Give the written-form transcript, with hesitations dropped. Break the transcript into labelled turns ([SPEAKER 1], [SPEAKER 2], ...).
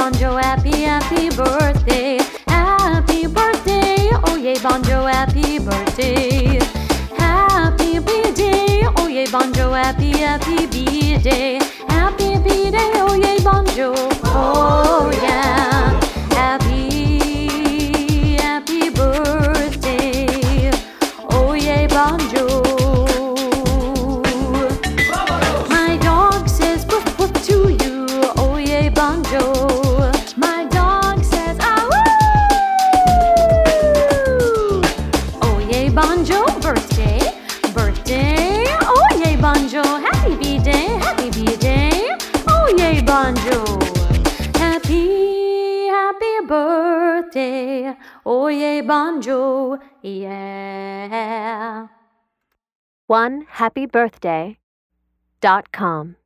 [SPEAKER 1] Bonjo, happy birthday. Happy birthday, oh yay Bonjo, happy birthday. Happy B-day, oh yay Bonjo, happy B-day. Happy B-day, oh yay Bonjo, oh yeah. Happy birthday, oh yay Bonjo. My dog says woof woof to you, oh yay Bonjo. My dog says ah woo. Oh yay Bonjo, birthday, birthday, oh yay Bonjo. Happy B-day, oh yay Bonjo. Happy birthday, oh yay Bonjo, yeah.
[SPEAKER 2] OneHappyBirthday.com